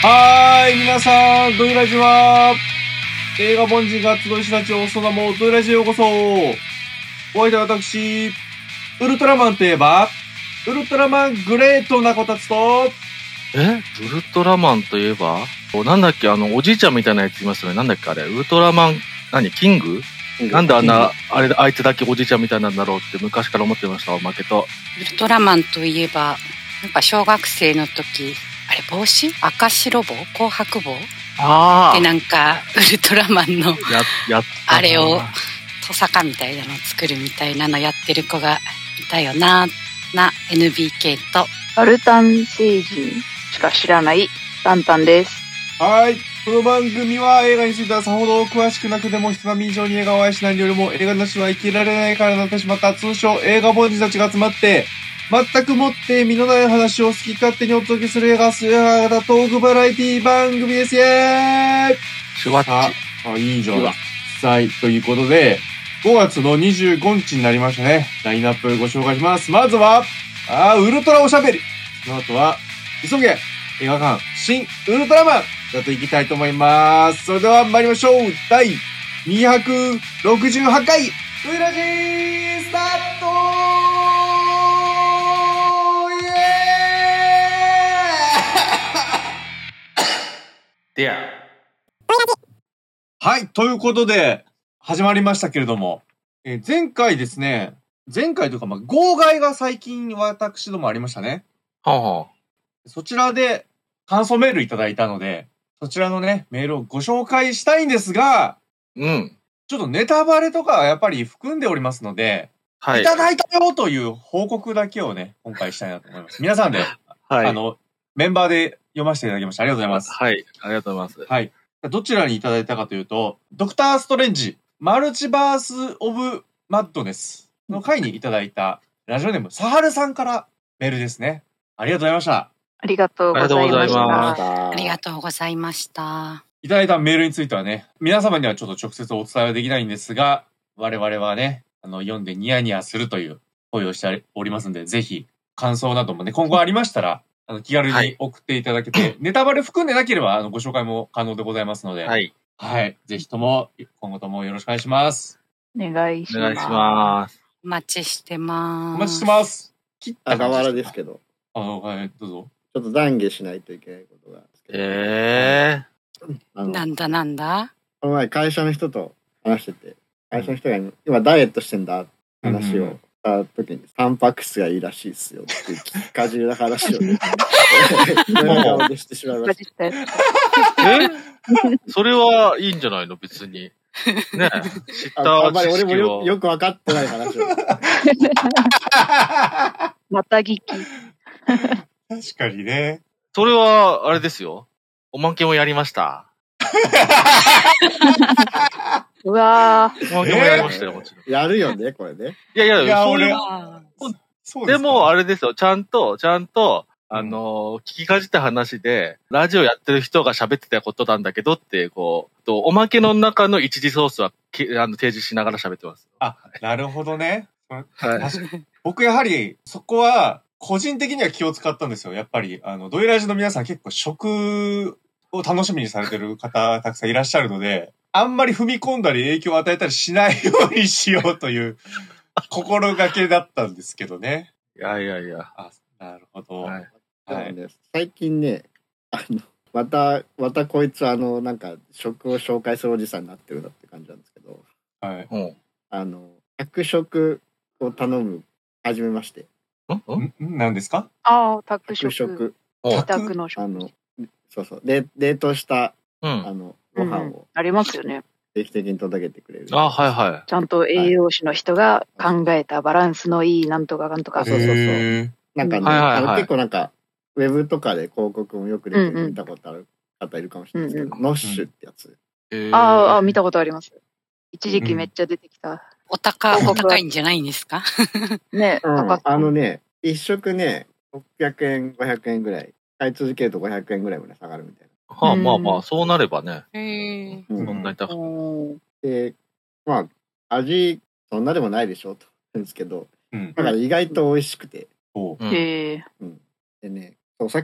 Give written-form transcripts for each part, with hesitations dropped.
はーい、皆さん、ドイラジは、映画凡人が集いしなちをその名もドイラジへようこそ。お相手は私、ウルトラマンといえば、ウルトラマングレートなこたつと、 ウルトラマンといえばなんだっけ、おじいちゃんみたいなやついますよね。なんだっけあれ。ウルトラマン、キングなんであんな、あいつだけおじいちゃんみたいなんだろうって昔から思ってました、おまけと。 ウルトラマンといえば、なんか小学生の時、あれ帽子赤白帽紅白帽でなんか、ウルトラマンの、あれを、トサカみたいなのを作るみたいなのやってる子がいたよな、NBK と、 アルタン星人しか知らないタンタンです。 はい。この番組は映画についてはさほど詳しくなくても人並み以上に映画を愛しないよりも映画なしは生きられないからなってしまった通称映画凡人たちが集まって全くもって身のない話を好き勝手にお届けする映画スヤガトークバラエティ番組ですイエーイシュワッチ。 いいじゃん。はい。ということで、5月の25日になりましたね。ラインナップご紹介します。まずは、ウルトラおしゃべり。その後は、急げ映画館、新ウルトラマンだといきたいと思います。それでは参りましょう。第268回、ウイラジースタートイエーイでは、はい、ということで、始まりましたけれども、前回ですね、前回というか、号外が最近私どもありましたね。そちらで感想メールいただいたので、そちらのね、メールをご紹介したいんですが、ちょっとネタバレとかはやっぱり含んでおりますので、いただいたよという報告だけをね、今回したいなと思います。皆さんで、メンバーで読ませていただきました。ありがとうございます。 はい、ありがとうございます。 はい。どちらにいただいたかというと、ドクターストレンジ、マルチバースオブマッドネスの回にいただいた、ラジオネーム、サハルさんからメールですね。ありがとうございました。 ありがとうございました。 ありがとうございました。 いただいたメールについてはね、皆様にはちょっと直接お伝えはできないんですが、我々はね、読んでニヤニヤするという声をしておりますので、ぜひ、感想などもね、今後ありましたら、気軽に送っていただけて、ネタバレ含んでなければ、ご紹介も可能でございますので、はい。ぜひとも、今後ともよろしくお願いします。 お願いします。 お願いします。 お待ちしてます。 お待ちしてます。 切った側らですけど。 はい、どうぞ。 ちょっと懺悔しないといけないことが。 なんだこの前会社の人と話してて、会社の人が今ダイエットしてんだって話をした時に、タンパク質がいいらしいっすよっていう聞きかじりの話をね、顔でしてしまいました。 それはいいんじゃないの別に。ね知ったあんまり俺もよく分かってない話を。 また聞き。 確かにね。 それは、あれですよ。おまけもやりました。 うわおまけもやりましたよ、もちろん。 やるよね、これね。 いや、そういう。でも、あれですよ、ちゃんと、聞きかじった話で、ラジオやってる人が喋ってたことなんだけどって、おまけの中の一時ソースは提示しながら喋ってます。 なるほどね。僕やはり、そこは、個人的には気を使ったんですよ。やっぱり、ドイラジの皆さん結構食を楽しみにされてる方たくさんいらっしゃるので、あんまり踏み込んだり影響を与えたりしないようにしようという心がけだったんですけどね。 いや。 なるほど。 はいね、最近ね、またこいつなんか食を紹介するおじさんになってるなって感じなんですけど、 はい。 宅食を頼む、始めまして。 何ですか？ 宅食。自宅の食。 そう。冷凍した、ご飯を。 ありますよね。 定期的に届けてくれる。 ちゃんと栄養士の人が考えたバランスのいいなんとかなんとか。 そう。なんかね、結構なんか、ウェブとかで広告もよく出て見たことある方いるかもしれないですけど、ノッシュってやつ。 見たことあります。一時期めっちゃ出てきた。 お高いんじゃないんですか？ ね、 一食ね、600円、500円ぐらい。買い続けると500円ぐらいまで下がるみたいな。 まあ、そうなればね。そんなに高く。 で、味、そんなでもないでしょと言うんですけど、だから意外と美味しくて。 でね、さっき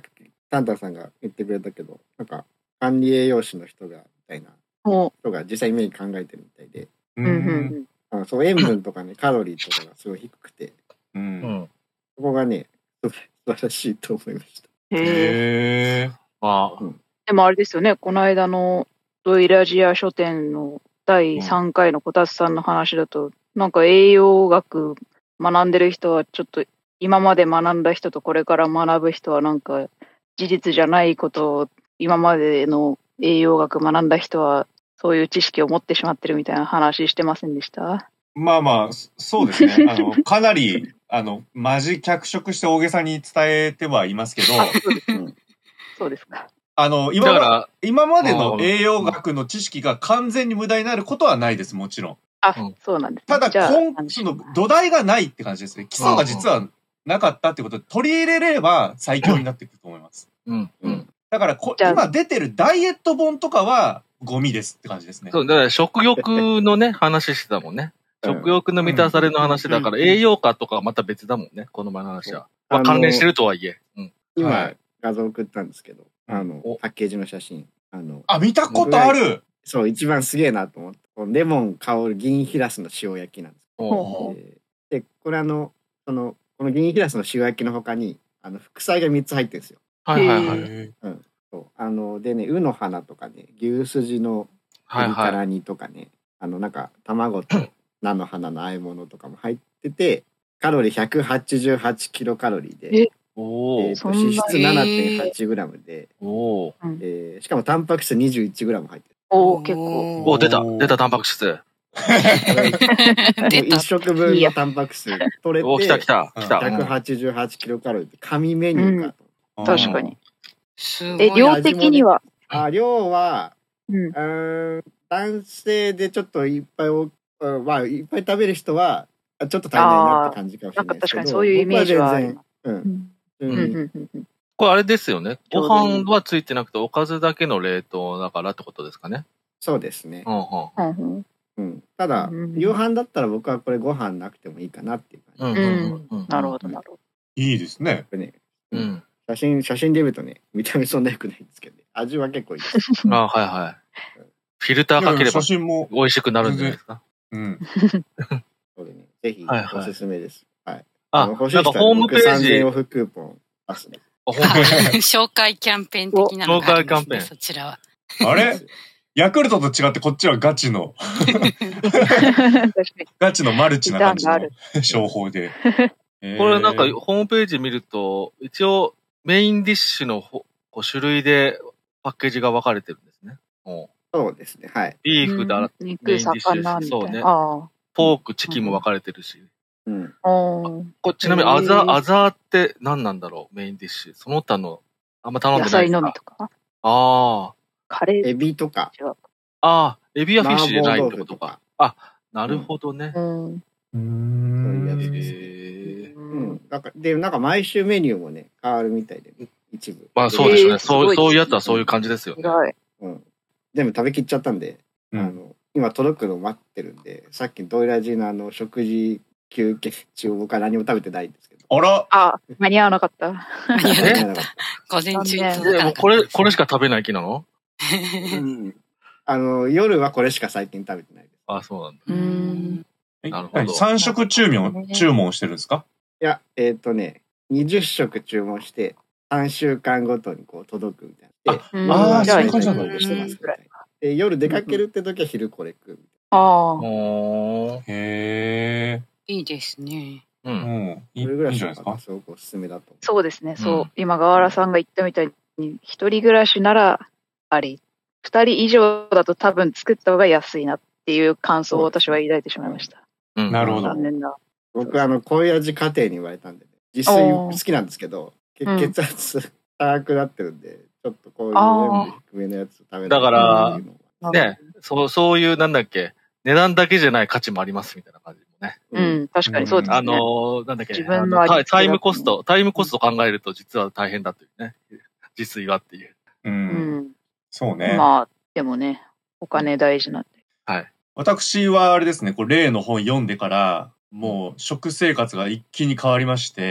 タンタンさんが言ってくれたけど、なんか、管理栄養士の人が、みたいな人が実際メニュー考えてるみたいで、そう、塩分とかね、カロリーとかがすごい低くて、そこがね、素晴らしいと思いました。 へー。 でもあれですよね、この間のドイラジア書店の第3回のこたつさんの話だと、なんか栄養学学んでる人はちょっと今まで学んだ人とこれから学ぶ人はなんか事実じゃないことを今までの栄養学学んだ人はそういう知識を持ってしまってるみたいな話してませんでした？ まあまあ、そうですね。かなり、脚色して大げさに伝えてはいますけど。 そうですか。 今までの栄養学の知識が完全に無駄になることはないです、もちろん。 そうなんです、 ね。ただ、その土台がないって感じですね。基礎が実はなかったってことで、取り入れれば最強になってくると思います。だから今出てるダイエット本とかはゴミですって感じですね。 そう、だから食欲のね、話してたもんね。食欲の満たされの話だから、栄養価とかはまた別だもんね、この前の話は。関連してるとはいえ。 今、画像送ったんですけど、パッケージの写真。 見たことある。 そう、一番すげえなと思って。レモン香る銀ヒラスの塩焼きなんです。で、これこの銀ヒラスの塩焼きの他に、副菜が3つ入ってるんですよ。でね、ウの花とかね、牛すじの鶏から煮とかね、なんか卵と菜の花の和え物とかも入ってて、カロリー188キロカロリーで、脂質 7.8 グラムで、しかもタンパク質21グラム入ってる。 結構。 出たタンパク質。 一食分のタンパク質取れて、 来た。 188キロカロリーって神メニューかと。 確かに。量的には量は、男性でちょっといっぱいいっぱい食べる人は、ちょっと足りないなって感じかもしれないですけど。 確かにそういうイメージはある。 これあれですよね。ご飯はついてなくて、おかずだけの冷凍だからってことですかね。 そうですね。ただ、夕飯だったら僕はこれご飯なくてもいいかなっていう感じ。 なるほど、なるほど。 いいですね。 写真で見るとね、見た目そんな良くないんですけど、味は結構いいです。 フィルターかければ美味しくなるんじゃないですか。 それね、ぜひおすすめです。 欲しい人はホームページ 3000円オフクーポン出すね。 紹介キャンペーン的なのがあるんですね、そちらは。 あれヤクルトと違ってこっちはガチのガチのマルチな感じの商法で。 これなんかホームページ見ると、一応メインディッシュの種類でパッケージが分かれてるんですね。 そうですね、はい。 ビーフだ、 メインディッシュ。 そうね。ポーク、チキンも分かれてるし。ちなみにアザーって何なんだろう、メインディッシュ。その他の、あんま頼んでないですか？ 野菜のみとか。カレー。 エビとか。 エビはフィッシュじゃないってことか。なるほどね。 そういうやつです。なんか毎週メニューもね、変わるみたいで、一部。 そうですね。そういうやつはそういう感じですよね。 全部食べきっちゃったんで、今届くの待ってるんで、さっきドイラジの食事休憩中僕は何も食べてないんですけど。 間に合わなかった。 午前中に届かなかった。 これしか食べない気なの？ 夜はこれしか最近食べてないです。 そうなんだ。なるほど。 3食注文してるんですか？ いや、20食注文して、3週間ごとに届くみたいな。 そういう感じなんだ。 夜出かけるって時は昼これ食う。 へー。いいですね。 いいぐらいじゃないですか。すごくおすすめだと。 そうですね。今、河原さんが言ったみたいに、一人暮らしならあり、2人以上だと多分作った方が安いなっていう感想を私は抱いてしまいました。 なるほど。 残念な。 僕こういう味家庭に言われたんで、自炊好きなんですけど、血圧高くなってるんで、ちょっとこういう塩分低めのやつ食べない。 だから、ね、そういうなんだっけ、値段だけじゃない価値もありますみたいな感じもね。確かにそうですね。 なんだっけ、タイムコスト考えると実は大変だというね。自炊はっていう。 そうね。 でもね、お金大事なんで。 私はあれですね、例の本読んでから、もう食生活が一気に変わりまして、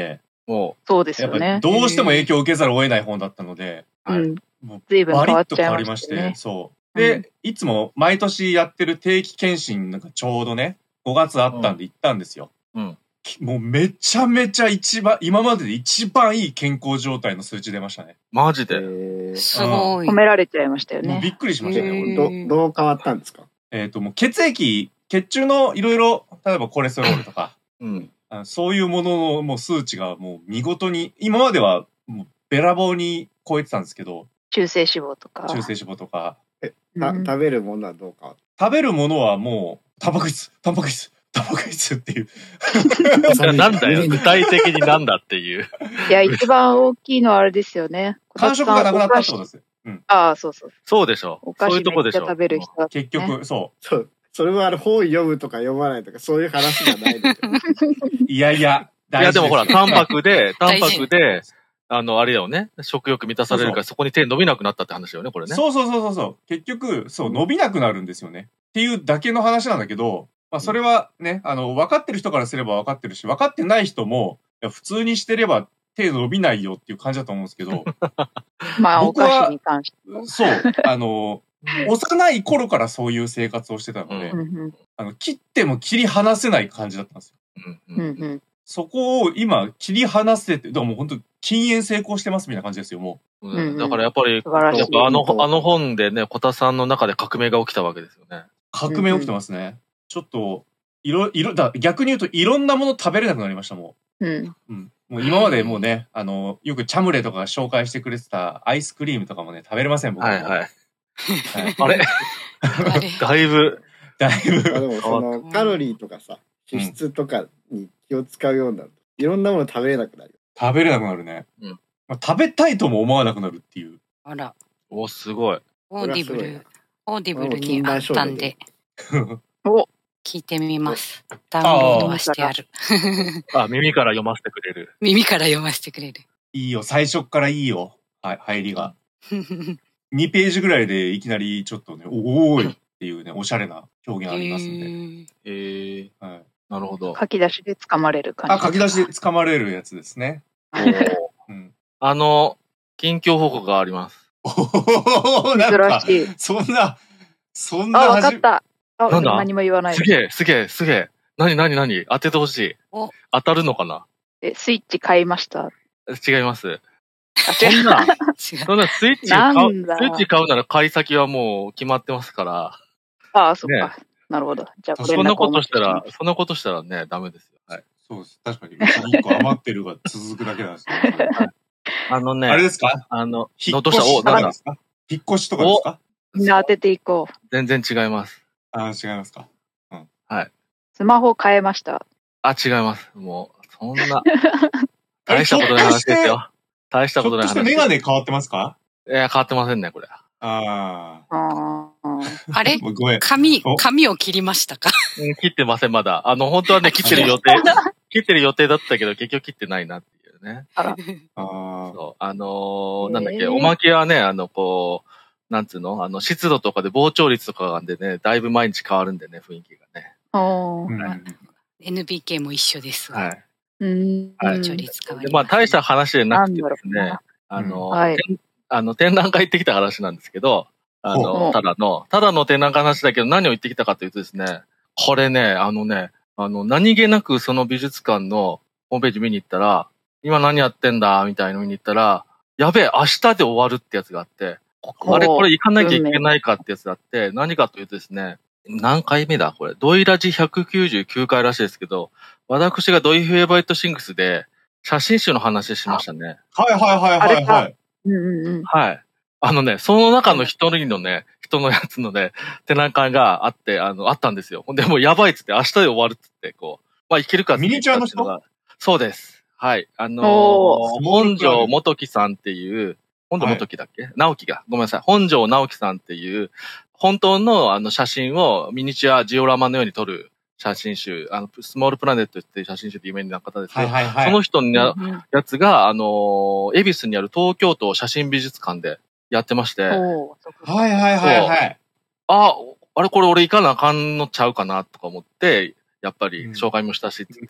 そうですよね。 どうしても影響を受けざるを得ない本だったので、 随分変わっちゃいバリッと変わりまして、そう。で、いつも毎年やってる定期検診なんかちょうどね、5月あったんで行ったんですよ。もうめちゃめちゃ今までで一番いい健康状態の数値出ましたね。 マジで、 すごい。 褒められちゃいましたよね。 びっくりしましたね。 どう変わったんですか？ もう血中のいろいろ、例えばコレステロールとか、そういうもののもう数値がもう見事に、今まではもうべらぼうに超えてたんですけど。 中性脂肪とか。 食べるものはどうか？ 食べるものはもう、タンパク質っていう。 なんだよ、具体的になんだっていう。 いや、一番大きいのはあれですよね。 間食がなくなったってことですよ。 ああ、そうそう。 そうでしょ。そういうとこでしょ。 食べる人、 結局、そう。 それは本読むとか読まないとかそういう話じゃないの。 いや、 でもほら、タンパクで、あれだよね。食欲満たされるからそこに手伸びなくなったって話だよね、これね。 そう。結局、伸びなくなるんですよね。っていうだけの話なんだけど、それはね、分かってる人からすれば分かってるし、分かってない人も、普通にしてれば手伸びないよっていう感じだと思うんですけど。 お菓子に関して。 そう。幼い頃からそういう生活をしてたので、切っても切り離せない感じだったんですよ。そこを今切り離せて、だからもう本当禁煙成功してますみたいな感じですよ、もう。だからやっぱり、あの本でね、小田さんの中で革命が起きたわけですよね。 革命起きてますね。ちょっと、逆に言うといろんなもの食べれなくなりました、もう。もう今までもうね、よくチャムレとかが紹介してくれてたアイスクリームとかもね、食べれません、僕は。 あれだいぶ。 でもそのカロリーとかさ、脂質とかに気を使うようになると、いろんなもの食べれなくなる。 食べれなくなるね。食べたいとも思わなくなるっていう。 あら。 すごい。 オーディブルにあったんで。聞いてみます。ダウンロードはしてある。 耳から読ませてくれる。 耳から読ませてくれる。 いいよ、最初からいいよ。入りが。2ページぐらいでいきなりちょっとね、おーいっていうね、おしゃれな表現ありますんで。 なるほど。 書き出しで掴まれる感じ。 書き出しで掴まれるやつですね。 近況報告があります。 珍しい。そんな。 わかった。 なんだ？ 何も言わない。 すげえ。何当ててほしい。当たるのかな？ スイッチ買いました。 違います。そんなスイッチ買うなら買い先はもう決まってますから。 そっか。なるほど。じゃあそんなことしたらね、ダメですよ。はい。 そうです。確かに。1個余ってるが続くだけなんですけど。あれですか？ どうしたなんだ？ 引っ越しとかですか？ みんな当てていこう。 全然違います。 違いますか。 はい。 スマホ変えました。 違います。もう、そんな。大したことない話ですよ。大したことない話。 ひょっとしてメガネ変わってますか？ いや、変わってませんね、これ。 あれ髪を切りましたか？ 切ってません、まだ。本当はね、切ってる予定だったけど、結局切ってないなっていうね。そう。なんだっけ、おまけはね、なんつうの湿度とかで膨張率とかなんでね、だいぶ毎日変わるんでね、雰囲気がね。 NBK も一緒です。 はい。 膨張率変わります。大した話じゃなくてですね、展覧会行ってきた話なんですけど、ただの展覧会の話だけど何を言ってきたかというとですね、これね、何気なくその美術館のホームページ見に行ったら、今何やってんだみたいなの見に行ったら、やべえ、明日で終わるってやつがあって、これ行かなきゃいけないかってやつがあって、何かというとですね、何回目だこれ。ドイラジ199回らしいですけど、私がドイフェイバリットシングスで写真集の話しましたね。 はい。 はい。その中の一人のやつのね、展覧会があって、あったんですよ。でもうやばいっつって、明日で終わるっつって、いけるかってミニチュアの人？ そうです。はい。本庄元樹さんっていう、本庄元樹だっけ？直樹が。ごめんなさい。本庄直樹さんっていう、本当の写真をミニチュアジオラマのように撮る写真集、スモールプラネットっていう写真集で有名な方ですね。その人のやつが、恵比寿にある東京都写真美術館でやってまして。 はい。 あれこれ俺行かなあかんのちゃうかなとか思って、やっぱり紹介もしたしって言って。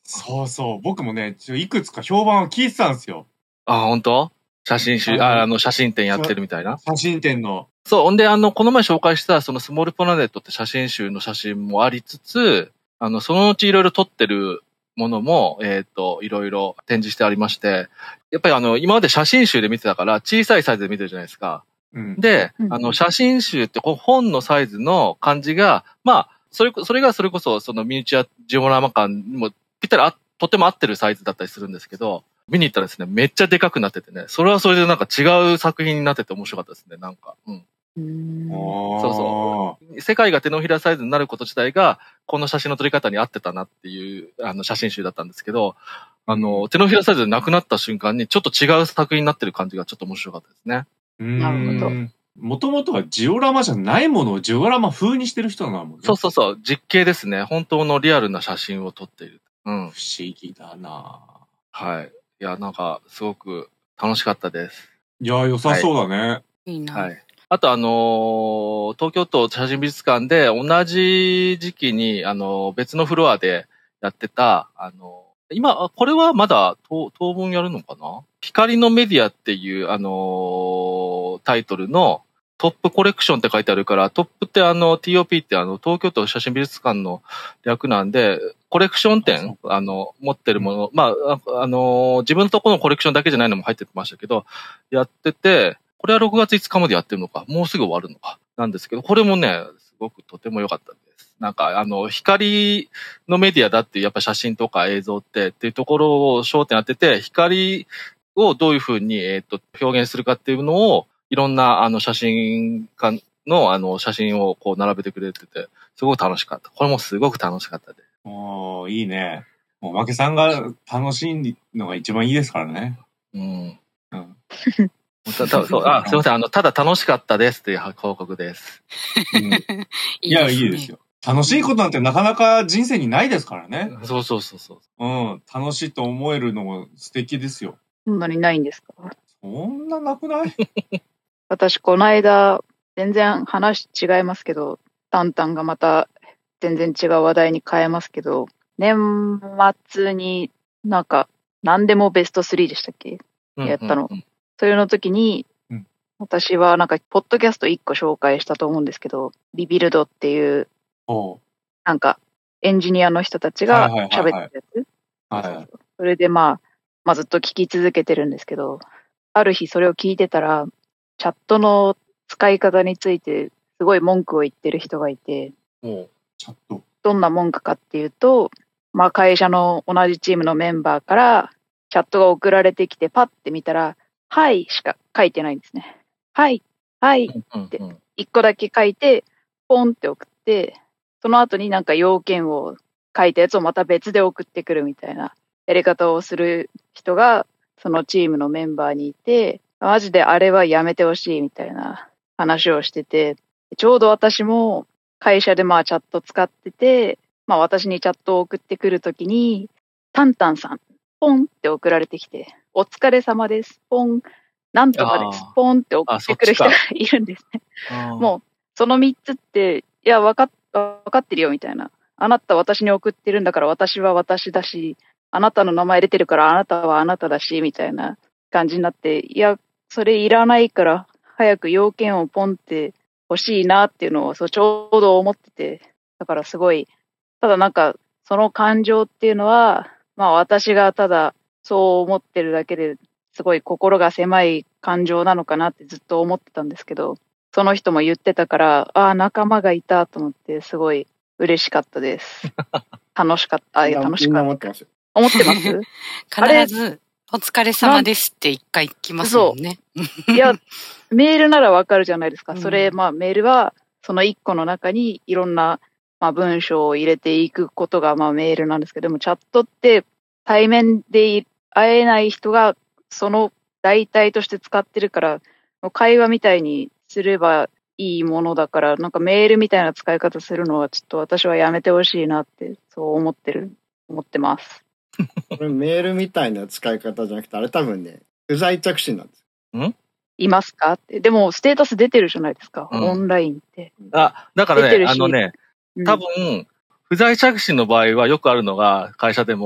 そうそう。僕もね、いくつか評判を聞いてたんですよ。 あ、本当？写真集、写真展やってるみたいな。 写真展の。 そう。ほんで、この前紹介したそのスモールプラネットって写真集の写真もありつつ、そのうちいろいろ撮ってるものも、いろいろ展示してありまして、やっぱり今まで写真集で見てたから、小さいサイズで見てるじゃないですか。うん、で、写真集って本のサイズの感じが、まあ、それがそれこそ、そのミニチュアジオラマ感にもぴったりとても合ってるサイズだったりするんですけど、見に行ったらですね、めっちゃでかくなっててね、それはそれでなんか違う作品になってて面白かったですね、なんか。うん。そうそう。世界が手のひらサイズになること自体が、この写真の撮り方に合ってたなっていう、写真集だったんですけど、手のひらサイズでなくなった瞬間に、ちょっと違う作品になってる感じがちょっと面白かったですね。 なるほど。 もともとはジオラマじゃないものをジオラマ風にしてる人なのもんね。 そうそうそう。実景ですね。本当のリアルな写真を撮っている。うん。 不思議だなはい。いや、なんか、すごく楽しかったです。 いや、良さそうだね。 はい、いいな。 はい。あと東京都写真美術館で同じ時期に、別のフロアでやってた、今、これはまだ当分やるのかな？光のメディアっていう、タイトルのトップコレクションって書いてあるから、トップって TOP って東京都写真美術館の略なんで、コレクション展、持ってるもの、まあ、自分のところのコレクションだけじゃないのも入ってましたけど、やってて、これは6月5日までやってるのか、もうすぐ終わるのか、なんですけど、これもね、すごくとても良かったです。なんか、光のメディアだっていう、やっぱ写真とか映像っていうところを焦点当てて、光をどういうふうに、表現するかっていうのを、いろんな、写真家の、写真をこう並べてくれてて、すごく楽しかった。これもすごく楽しかったです。 おー、いいね。もう、おまけさんが楽しいのが一番いいですからね。うん。うん。 そうすいません。ただ楽しかったですっていう報告です。 うん、いや、いいですよ。楽しいことなんてなかなか人生にないですからね。 そう。 うん。楽しいと思えるのも素敵ですよ。 そんなにないんですか？ そんななくない？ 私、この間、全然話違いますけど、タンタンがまた全然違う話題に変えますけど、年末になんか、何でもベスト3でしたっけ？やったの。それの時に、私はなんか、ポッドキャスト1個紹介したと思うんですけど、リビルドっていう、なんか、エンジニアの人たちが喋ってるやつ。それでまあずっと聞き続けてるんですけど、ある日それを聞いてたら、チャットの使い方についてすごい文句を言ってる人がいて、 チャット。 どんな文句かっていうと、まあ会社の同じチームのメンバーからチャットが送られてきてパッて見たら、はいしか書いてないんですね。はいって一個だけ書いて、ポンって送って、その後になんか要件を書いたやつをまた別で送ってくるみたいなやり方をする人がそのチームのメンバーにいて、マジであれはやめてほしいみたいな話をしてて、ちょうど私も会社でまあチャット使ってて、まあ私にチャットを送ってくるときに、タンタンさん、ポンって送られてきて、お疲れ様です、ポン、なんとかです、ポンって送ってくる人がいるんですね。もう、その3つって、いや、分かってるよみたいな。あなた私に送ってるんだから私は私だし、あなたの名前出てるからあなたはあなただし、みたいな感じになって、いや、それいらないから早く要件をポンって欲しいなっていうのをちょうど思ってて、だからすごい、ただなんかその感情っていうのは、まあ私がただそう思ってるだけですごい心が狭い感情なのかなってずっと思ってたんですけど、その人も言ってたから、ああ、仲間がいたと思って、すごい嬉しかったです。楽しかった。楽しかった。 思ってますよ。 思ってます必ず、お疲れ様ですって一回聞きますもんね。 いや、メールならわかるじゃないですか。それ、まあメールは、その一個の中にいろんな、まあ、文章を入れていくことが、まあメールなんですけども、チャットって対面で会えない人が、その代替として使ってるから、会話みたいにすればいいものだから、なんかメールみたいな使い方するのはちょっと私はやめてほしいなって、そう思ってます。 これメールみたいな使い方じゃなくて、あれ多分ね、不在着信なんですよ。 いますかって。でも、ステータス出てるじゃないですか、オンラインって。 だからね、多分、不在着信の場合はよくあるのが、会社でも、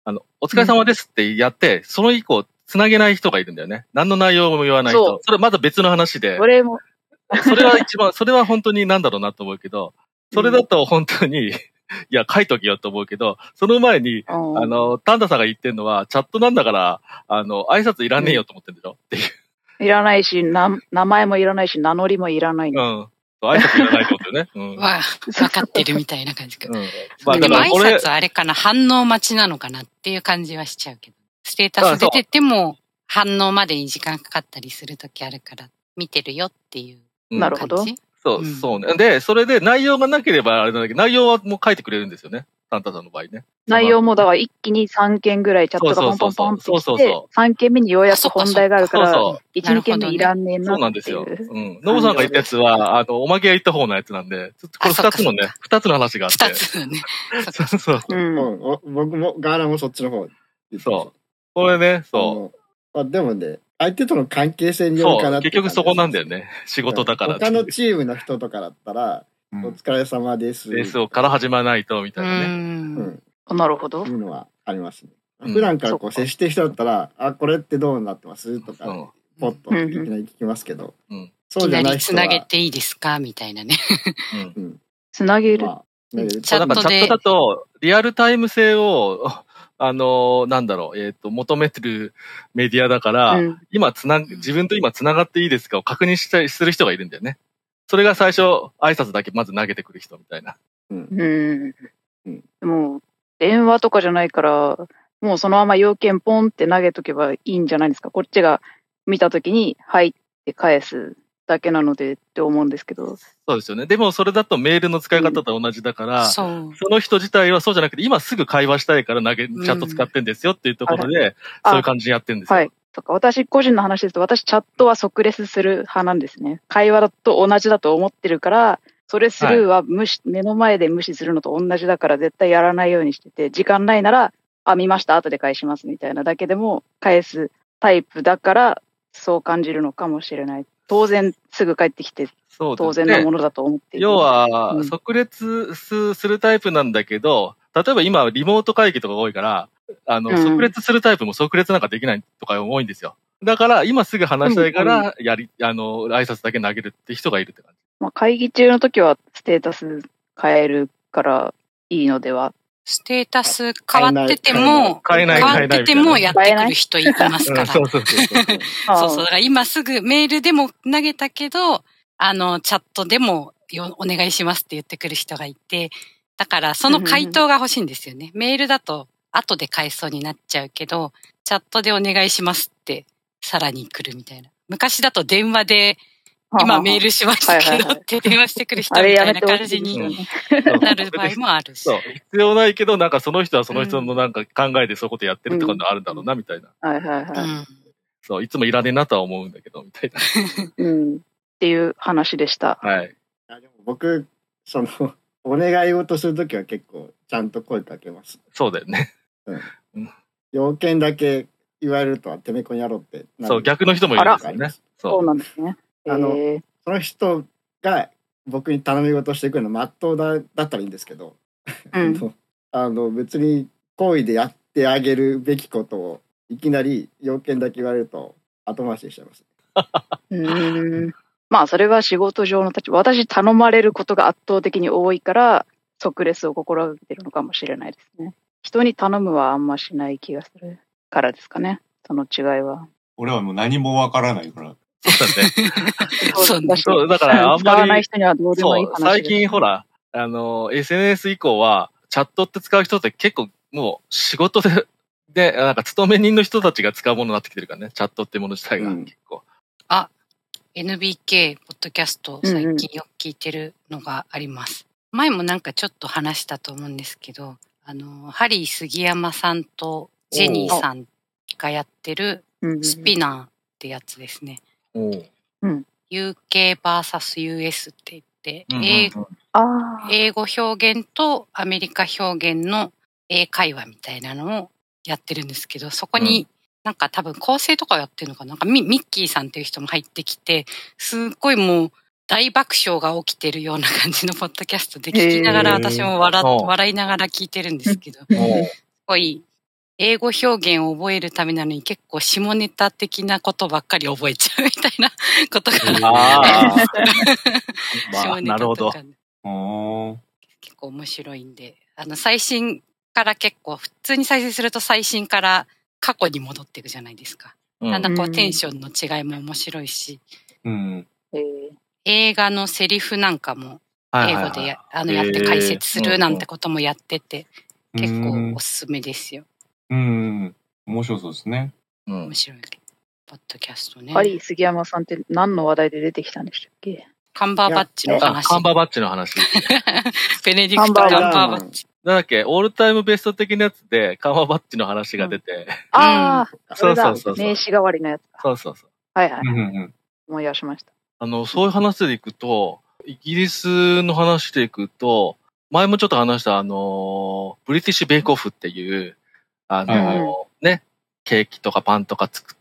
お疲れ様ですってやって、その以降、つなげない人がいるんだよね。何の内容も言わない人。それまだ別の話で。 それも。 それはそれは本当になんだろうなと思うけど、それだと本当に、いや、書いとけよと思うけど、その前に、タンダさんが言ってるのは、チャットなんだから、挨拶いらねえよと思ってるんでしょっていう。 いらないし、名前もいらないし、名乗りもいらない。 挨拶いらないってことよね。 分かってるみたいな感じか。でも挨拶あれかな、反応待ちなのかなっていう感じはしちゃうけど。ステータス出てても、反応までに時間かかったりするときあるから、見てるよっていう感じ。 なるほど。 そうね。で、それで内容がなければあれなんだけど、内容はもう書いてくれるんですよね。サンタさんの場合ね。 内容もだから一気に3件ぐらいチャットがポンポンポンってきて、3件目にようやく本題があるから、1、2件目いらんねえなっていう。 そうなんですよ。ノブさんが言ったやつは、おまけが言った方のやつなんで、これ2つのね、2つの話があって。 2つのね。 そう。 僕も、ガーナもそっちの方。 そう。これね、そう。 でもね、相手との関係性によるかなって。 結局そこなんだよね。仕事だから。 他のチームの人とかだったら、お疲れ様です。 ですから始まらないと、みたいなね。 なるほど。 いうのはありますね。普段からこう接してる人だったら、これってどうなってますとか、ポッといきなり聞きますけど、 そうじゃない人は。いきなりつなげていいですかみたいなね。 つなげる。 チャットだと、リアルタイム性を、なんだろう、求めてるメディアだから、自分と今つながっていいですかを確認したりする人がいるんだよね。それが最初、挨拶だけまず投げてくる人みたいな。 でも、電話とかじゃないから、もうそのまま要件ポンって投げとけばいいんじゃないですか。こっちが見たときに、はいって返すだけなのでって思うんですけど。 そうですよね。でもそれだとメールの使い方と同じだから、その人自体はそうじゃなくて、今すぐ会話したいからチャット使ってんですよっていうところで、そういう感じでやってるんですよ。はい。 そっか、私個人の話ですと、私チャットは即レスする派なんですね。会話と同じだと思ってるから、それスルーは目の前で無視するのと同じだから絶対やらないようにしてて、時間ないなら、見ました、後で返しますみたいなだけでも返すタイプだから、そう感じるのかもしれない。当然すぐ帰ってきて、当然のものだと思っている。 要は、即列するタイプなんだけど、例えば今リモート会議とかが多いから、即列するタイプも即列なんかできないとか多いんですよ。だから、今すぐ話したいから、挨拶だけ投げるって人がいるって感じ。 会議中の時はステータス変えるからいいのでは。 ステータス変わってても、変わっててもやってくる人いますから。そう。だから今すぐメールでも投げたけど、チャットでもお願いしますって言ってくる人がいて、だからその回答が欲しいんですよね。メールだと後で返しそうになっちゃうけど、チャットでお願いしますってさらに来るみたいな。昔だと電話で、今メールしましたけどって電話してくる人みたいな感じになる場合もあるし。 そう。必要ないけど、なんかその人はその人のなんか考えでそういうことやってるってことあるんだろうな、みたいな。そう、いつもいらねえなとは思うんだけど、みたいな。 っていう話でした。 はい。 でも僕、お願い事するときは結構ちゃんと声かけます。 そうだよね。 要件だけ言われるとはてめこにやろうって。 そう、逆の人もいるんですよね。 そうなんですね。 その人が僕に頼み事してくるのまっとうだったらいいんですけど、別に行為でやってあげるべきことをいきなり要件だけ言われると後回しにしちゃいます。 まあそれは仕事上の立場。私頼まれることが圧倒的に多いから即レスを心がけてるのかもしれないですね。人に頼むはあんましない気がするからですかね。その違いは。 俺はもう何もわからないから。 そうだね。そう、だからあんまり。 使わない人にはどうでもいい話です。 最近ほら、SNS 以降は、チャットって使う人って結構もう仕事で、なんか勤め人の人たちが使うものになってきてるからね。チャットってもの自体が結構。 NBK ポッドキャスト最近よく聞いてるのがあります。前もなんかちょっと話したと思うんですけど、ハリー杉山さんとジェニーさんがやってるスピナーってやつですね。UK vs.US って言って、英語表現とアメリカ表現の英会話みたいなのをやってるんですけど、そこになんか多分構成とかやってるのかな、なんかミッキーさんっていう人も入ってきて、すっごいもう大爆笑が起きてるような感じのポッドキャストで聞きながら私も笑いながら聞いてるんですけど、すごい英語表現を覚えるためなのに結構下ネタ的なことばっかり覚えちゃうみたいなことが。下ネタとか、ね。結構面白いんで、最新から結構、普通に再生すると最新から過去に戻っていくじゃないですか。だんだんこうテンションの違いも面白いし、映画のセリフなんかも英語でやって解説するなんてこともやってて、結構おすすめですよ。 面白そうですね。 面白い。ポッドキャストね。 ハリー杉山さんって何の話題で出てきたんでしたっけ？ カンバーバッチの話。 カンバーバッチの話。 ベネディクト・カンバーバッチ。 なんだっけ、オールタイムベスト的なやつでカンバーバッチの話が出て。 ああ、 そう。 名刺代わりのやつ。 そう。 はい。思い出しました。 そういう話でいくと、イギリスの話でいくと、前もちょっと話したブリティッシュベイクオフっていう、ね、ケーキとかパンとか作って、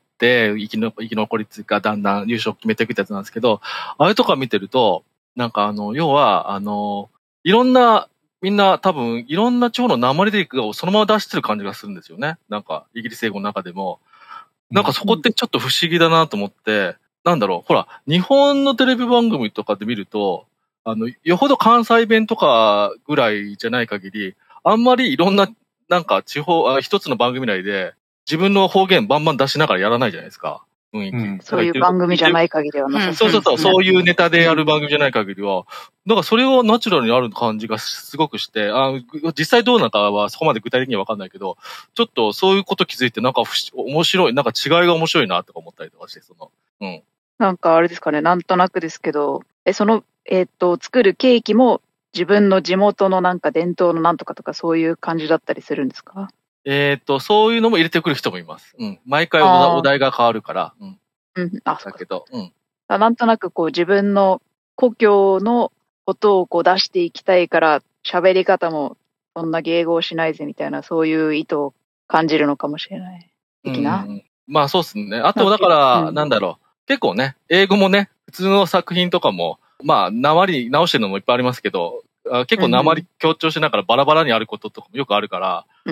生き残りつがだんだん優勝を決めていくってやつなんですけど、ああいうとこ見てると、なんか要は、いろんな、みんな多分、いろんな地方の訛りでをそのまま出してる感じがするんですよね。なんか、イギリス英語の中でも。なんかそこってちょっと不思議だなと思って、なんだろう、ほら、日本のテレビ番組とかで見ると、よほど関西弁とかぐらいじゃない限り、あんまりいろんな、なんか地方、一つの番組内で、自分の方言バンバン出しながらやらないじゃないですか。雰囲気。 そういう番組じゃない限りはなさそう。そういうネタでやる番組じゃない限りは、なんかそれはナチュラルにある感じがすごくして、実際どうなのかはそこまで具体的にはわかんないけど、ちょっとそういうこと気づいてなんか面白い、なんか違いが面白いなとか思ったりとかして、 なんかあれですかね、なんとなくですけど、作るケーキも自分の地元のなんか伝統のなんとかとかそういう感じだったりするんですか？ そういうのも入れてくる人もいます。毎回お題が変わるから。 だけど、 なんとなくこう自分の故郷のことをこう出していきたいから喋り方もそんな迎合しないぜみたいなそういう意図を感じるのかもしれない。的な。 まあそうですね。あとだから、なんだろう。結構ね、英語もね、普通の作品とかも、まあ、訛り直してるのもいっぱいありますけど、結構訛り強調しながらバラバラにあることとかもよくあるから、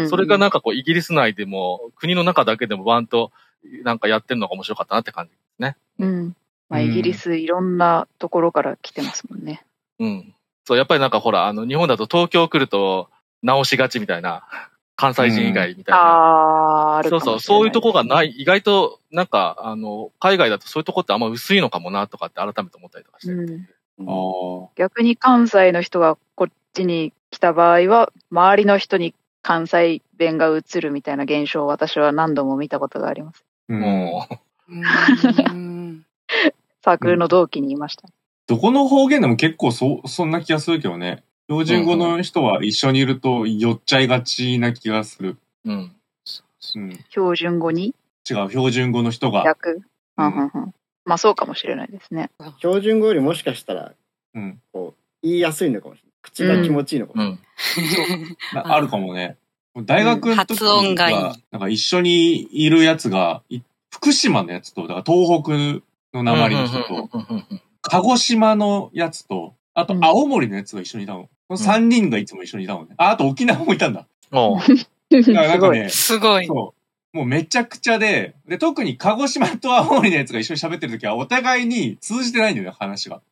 それがなんかこうイギリス内でも国の中だけでもバンとなんかやってるのが面白かったなって感じですね。 まあイギリスいろんなところから来てますもんね。 そう、やっぱりなんかほら、日本だと東京来ると直しがちみたいな、関西人以外みたいな。 あるかもしれない。 そういうとこがない、意外となんか、海外だとそういうとこってあんま薄いのかもなとかって改めて思ったりとかして。 逆に関西の人がこっちに来た場合は、周りの人に関西弁が移るみたいな現象を私は何度も見たことがあります。サークルの同期にいました。 どこの方言でも結構そんな気がするけどね。標準語の人は一緒にいると寄っちゃいがちな気がする。 標準語に？ 違う、標準語の人が。 逆？まあそうかもしれないですね。 標準語よりもしかしたら、こう言いやすいのかもしれない。口が気持ちいいのかもしれない。 あるかもね。大学の時発音がいい。 なんか一緒にいるやつが、福島のやつと、だから東北の訛りの人と、鹿児島のやつと、あと青森のやつが一緒にいたの。この3人がいつも一緒にいたのね。あと沖縄もいたんだ。なんかね、 すごい。 そう。もうめちゃくちゃで、特に鹿児島と青森のやつが一緒に喋ってるときはお互いに通じてないんだよね、話が。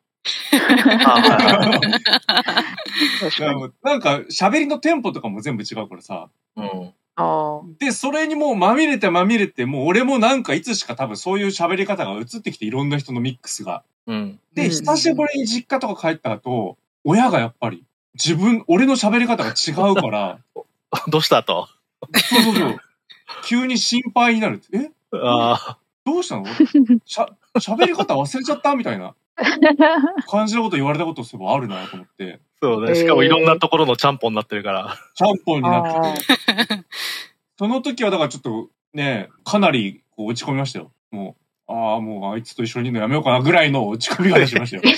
なんか喋りのテンポとかも全部違うからさ。で、それにもうまみれて、もう俺もなんかいつしか多分そういう喋り方が移ってきていろんな人のミックスが。で、久しぶりに実家とか帰った後、親がやっぱり俺の喋り方が違うから。 どうしたと。 そう。急に心配になる。どうしたの？喋り方忘れちゃったみたいな感じのこと言われたことすごいあるなと思って。 そうね。しかもいろんなところのちゃんぽんになってるから。 ちゃんぽんになってて。その時はだからちょっとね、かなりこう落ち込みましたよ。もうあいつと一緒にいるのやめようかなぐらいの落ち込みが出しましたよ。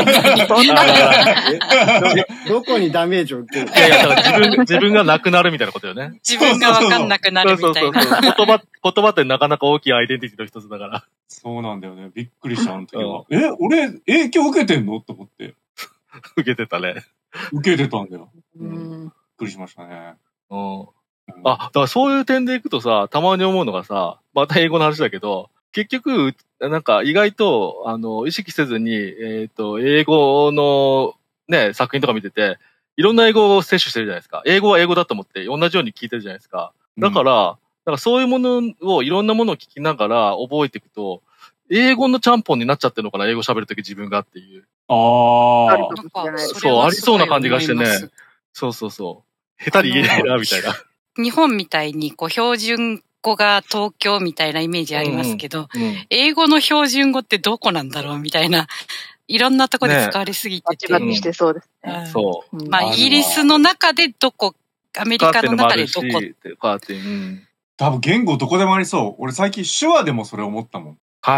どこにダメージを受ける？ いや、だから自分がなくなるみたいなことよね。 自分がわかんなくなるみたいな。 言葉ってなかなか大きいアイデンティティの一つだから。 そうなんだよね。びっくりしたあの時は。俺影響受けてんのと思って。 受けてたね。 受けてたんだよ。びっくりしましたね。 だからそういう点でいくとさ、たまに思うのがさ、また英語の話だけど、結局、なんか意外と、意識せずに、英語のね、作品とか見てて、いろんな英語を摂取してるじゃないですか。英語は英語だと思って同じように聞いてるじゃないですか。だから、そういうものを、いろんなものを聞きながら覚えていくと、英語のちゃんぽんになっちゃってるのかな、英語喋るとき自分がっていう。 あるそう、ありそうな感じがしてね。そう。下手に言えないな、みたいな。 日本みたいに、標準語が東京みたいなイメージありますけど、英語の標準語ってどこなんだろうみたいな。いろんなとこで使われすぎてて。 バチバチしてそうですね。 そう。 まあ、イギリスの中でどこ、アメリカの中でどこ。 多分言語どこでもありそう。俺最近手話でもそれ思ったもん。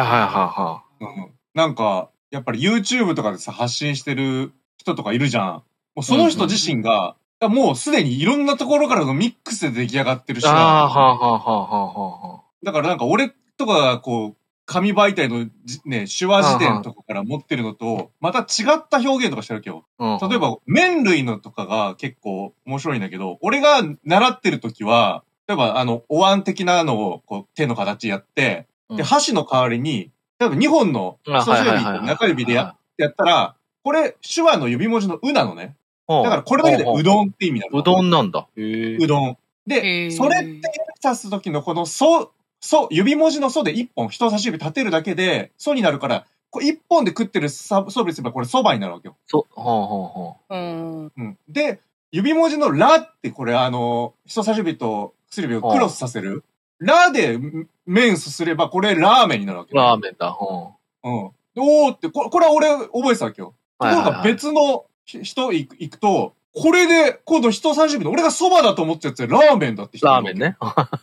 なんか、やっぱり YouTube とかでさ、発信してる人とかいるじゃん。もうその人自身が、もうすでにいろんなところからのミックスで出来上がってる手話。だからなんか俺とかが紙媒体のね、手話辞典とかから持ってるのと、また違った表現とかしてるわけよ。例えば、麺類のとかが結構面白いんだけど、俺が習ってる時は、例えばお椀的なのを手の形やって、で、箸の代わりに、例えば2本の人差し指と中指でやったら、これ手話の指文字のうなのね。だからこれだけでうどんって意味なの。 うどんなんだ。 うどん。で、それって指す時のこの指文字のソで1本人差し指立てるだけで、ソになるから、1本で食ってるソにすればこれそばになるわけよ。で、指文字のラってこれ人差し指と薬指をクロスさせる。ラで麺すすればこれラーメンになるわけよ。 ラーメンだ。 おーって、これは俺覚えてたわけよ。ところが別の人行くと、これで今度人差し指の俺がそばだと思ってたやつでラーメンだって人。 ラーメンね。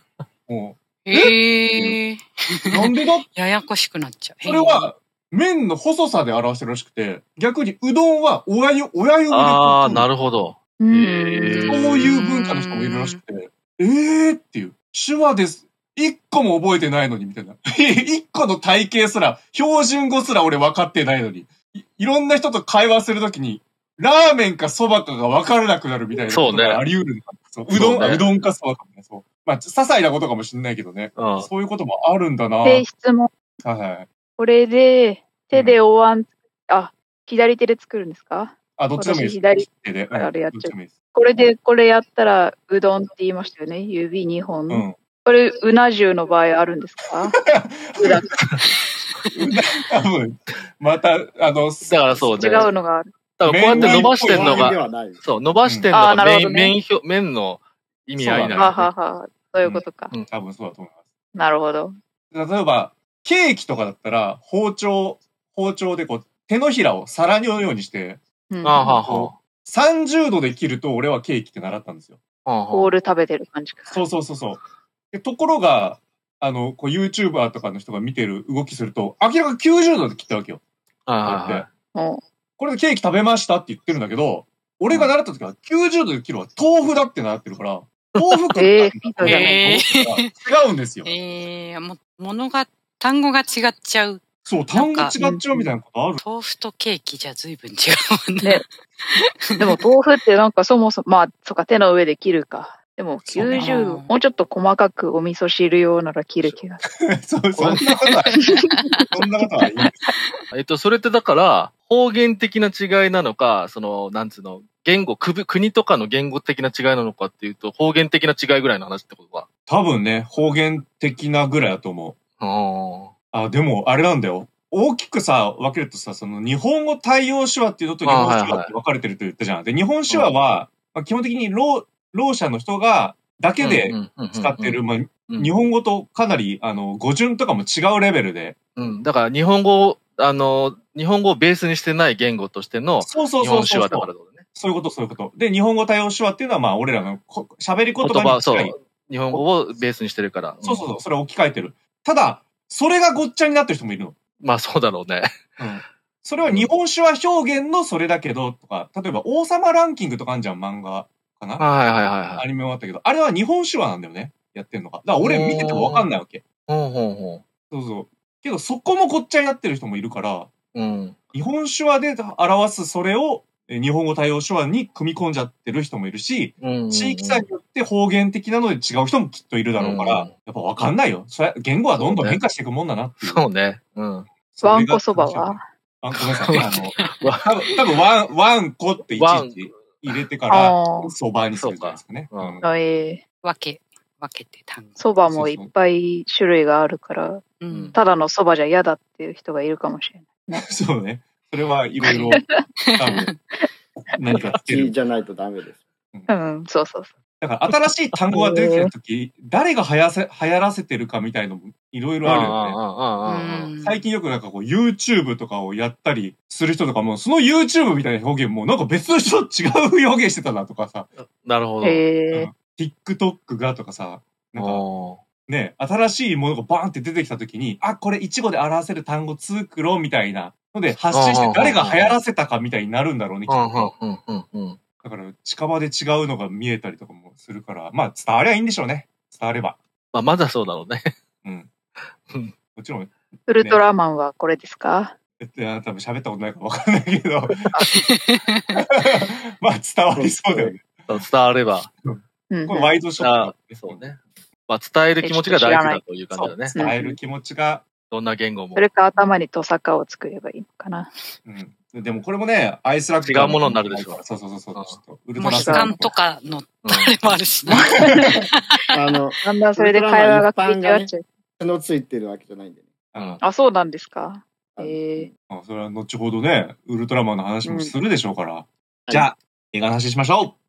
なんでだややこしくなっちゃう。 それは、麺の細さで表してるらしくて、逆にうどんは親指で。 なるほど。 そういう文化の人もいるらしくて、っていう。手話です。一個も覚えてないのに、みたいな。一個の体型すら、標準語すら俺分かってないのに、いろんな人と会話するときに、ラーメンか蕎麦かが分からなくなるみたいなことがあり得るんだ。うどんか蕎麦かみたいな。そう。まあ、些細なことかもしれないけどね。そういうこともあるんだな。 質問。 はい。 これで、手でお椀、左手で作るんですか？ どっちでもいいです。 左手で。あれやっちゃう。これやったら、うどんって言いましたよね。指2本。これ、うな重の場合あるんですか？ 多分、また、だからそうね。 違うのがある。 多分こうやって伸ばしてんのが、そう、伸ばしてんのが麺の意味合いなんだ。そういうことか。 多分そうだと思います。 なるほど。 例えば、ケーキとかだったら、包丁で手のひらを皿のようにして、30度で切ると俺はケーキって習ったんですよ。 ホール食べてる感じか。 そう。ところが、YouTuber とかの人が見てる動きすると、明らかに90度で切ったわけよ。これでケーキ食べましたって言ってるんだけど、俺が習った時は90度で切るは豆腐だって習ってるから、豆腐食ったんだ違うんですよ。 単語が違っちゃう。 そう、単語違っちゃうみたいなことある。 豆腐とケーキじゃ随分違うもんね。 でも豆腐ってなんかそもそも、手の上で切るか。でも90度、もうちょっと細かくお味噌汁用なら切る気がする。 そんなことはいい。 それってだから、方言的な違いなのか、言語、国とかの言語的な違いなのかっていうと、方言的な違いぐらいの話ってことか。 多分ね、方言的なぐらいだと思う。でも、あれなんだよ。大きくさ、分けるとさ、日本語対応手話っていうのと日本手話って分かれてると言ったじゃん。で、日本手話は、基本的にろう者の人だけで使ってる、日本語とかなり、語順とかも違うレベルで。 だから日本語をベースにしてない言語としての日本手話だからだね。 そういうこと。で、日本語対応手話っていうのは、俺らの喋り言葉に近い。 日本語をベースにしてるから。 そう。それを置き換えてる。ただ、それがごっちゃになってる人もいるの。 まあそうだろうね。 それは日本手話表現のそれだけど、とか、例えば王様ランキングとかあんじゃん、漫画かな。アニメもあったけど、あれは日本手話なんだよね。やってんのが。だから俺見ててもわかんないわけ。そう。けどそこもごっちゃになってる人もいるから、日本手話で表すそれを日本語対応手話に組み込んじゃってる人もいるし、地域差によって方言的なので違う人もきっといるだろうから、やっぱわかんないよ。それ言語はどんどん変化していくもんだなっていう。 そうね。うん。 ワンコそばはごめんなさい。多分ワンコっていちいち入れてから、そばにするじゃないですかね。 分けて単語。 そばもいっぱい種類があるから、ただのそばじゃ嫌だっていう人がいるかもしれない。 そうね。それはいろいろ、多分、何かつける。 じゃないとダメです。 そうそうそう。 だから新しい単語が出てきたとき、誰が流行らせてるかみたいのもいろいろあるよね。最近よくなんかこう YouTube とかをやったりする人とかも、その YouTube みたいな表現もなんか別の人と違う表現してたなとかさ。 なるほど。 TikTok がとかさ、なんか、ね、新しいものがバーンって出てきたときに、あ、これ一語で表せる単語作ろうみたいなので発信して誰が流行らせたかみたいになるんだろうね、きっと。だから近場で違うのが見えたりとかもするから、まあ伝わりゃいいんでしょうね。伝われば。 まだそうだろうね。 もちろん。 ウルトラマンはこれですか？ 多分喋ったことないかわかんないけど。まあ伝わりそうだよね。 伝われば。 これワイドショート。 そうね。まあ伝える気持ちが大事だという感じだね。 伝える気持ちが。 どんな言語も。 それか頭にトサカを作ればいいのかな。 でもこれもね、アイスラック違うものになるでしょ。 そう。ウルトラマンとかのあれもあるしな。 だんだんそれで会話が食い違っちゃう。 のついてるわけじゃないんでね。 そうなんですか。 それは後ほどね、ウルトラマンの話もするでしょうから。じゃあ、映画の話しましょう。